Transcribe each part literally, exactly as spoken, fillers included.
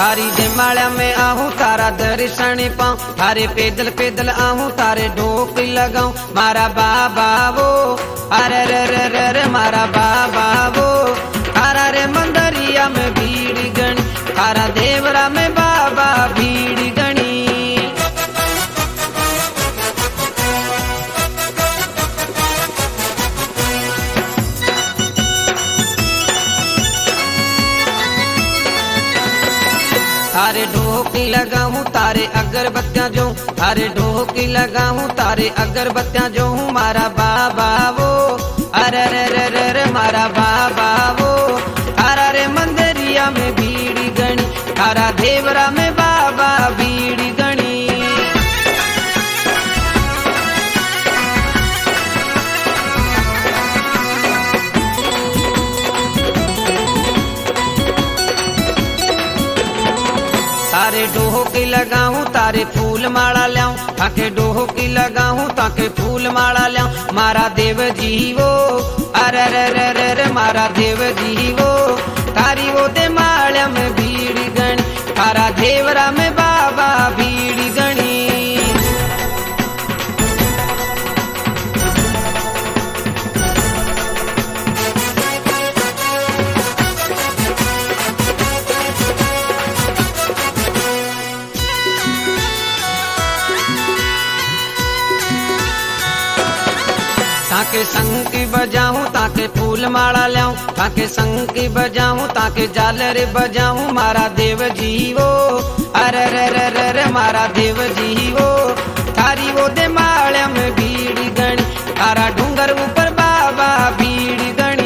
थारी दे माळ्या में आहूं तारा दर्शन पाऊं, थारे पैदल पैदल आहूं तारे ढोक लगाऊं। मारा बाबा वो अरे रे रे रे रे मारा बाबा वो, थारा रे मंदरिया में भीड़ गणी, थारा देवरा में बाबा भीड़ गणी। थारे ढोकी लगाऊं तारे अगरबत्तियां जो, थारे ढोकी लगाऊं तारे अगरबत्तियां जो। मारा बाबा वो अरे रे रे रे रे मारा बाबा वो, थारा रे मंदिरिया में भीड़ गणी, थारा देवरा में बाबा भीड़ गणी। तारे ढोकी लगाऊं तारे फूल माला ल्याऊं, ताके ढोकी लगाऊं ताके फूल माला ल्याऊं। मारा देव जी वो अरे रे रे रे रे मारा देव जी वो, तारी वो दे माळ्या में भीड़ गणी, तारा देवरा में बाबा भीड़ गणी। ताके संकी बजाऊं ताके फूल माला ल्याऊं, ताके संकी बजाऊं ताके झालर बजाऊं। मारा देव जी वो अरे रे रे रे रे मारा देव जी वो, थारी वो दे माळ्या में भीड़ गणी, तारा डूंगर ऊपर बाबा भीड़ गणी।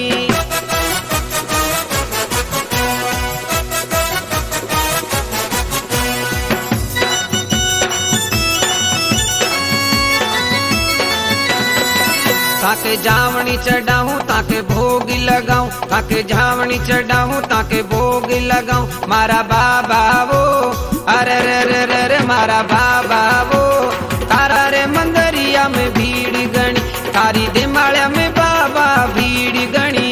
ताके झावणी चढ़ाऊं ताके भोग लगाऊं, ताके झावणी चढ़ाऊं ताके भोग लगाऊं। मारा बाबा वो अरे रे रे रे रे मारा बाबा वो, तारा रे मंदरिया में भीड़ गणी, तारी दे माळ्या में बाबा भीड़ गणी।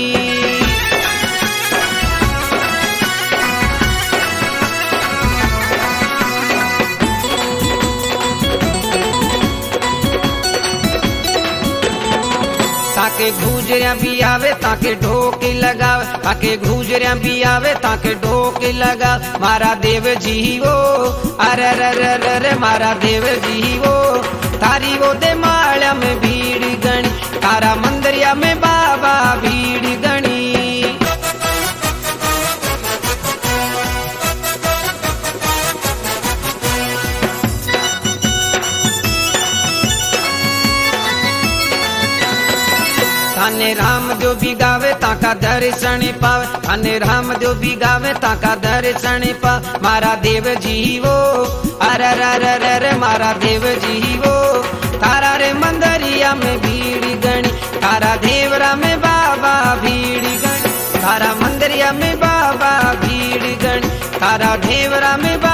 ताके घूजरिया भी आवे ताके ढोकी लगावे, ताके घूजरिया भी आवे ताके ढोकी लगावे। मारा देव जी वो अरे रे रे रे रे मारा देव जी वो, तारी वो दे माळ्या में भीड़ गणी, तारा मंदरिया में बाबा भीड़ गणी। थाने राम जो भी गावे ताका दर्शन पावे, थाने राम जो भी गावे ताका दर्शन पावे। मारा देव जी वो अरे रे रे रे रे मारा देव जी वो, तारा रे मंदरिया में भीड़ गणी, तारा देवरा में बाबा भीड़ गणी, तारा मंदरिया में बाबा भीड़ गणी, तारा देवरा में बाबा